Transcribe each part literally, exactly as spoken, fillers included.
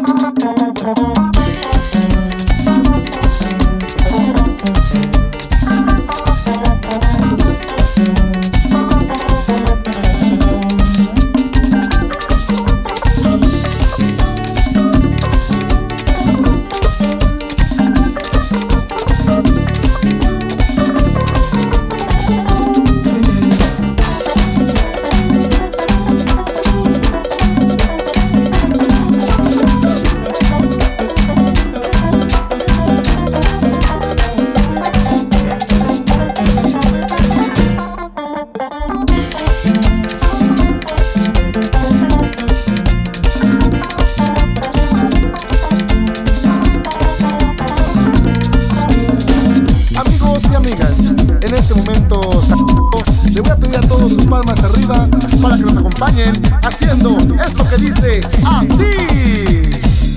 En este momento le voy a pedir a todos sus palmas arriba para que nos acompañen haciendo esto que dice así.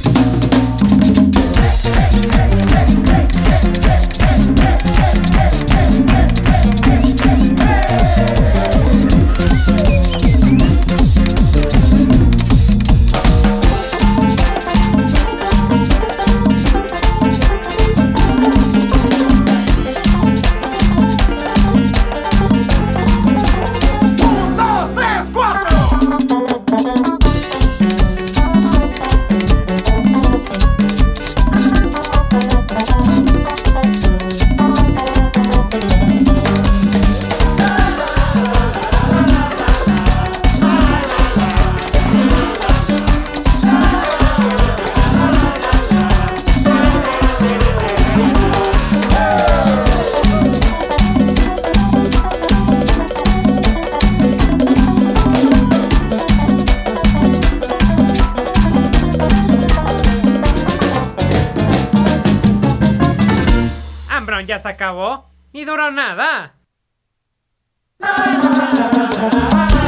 Ya se acabó. Ni duró nada.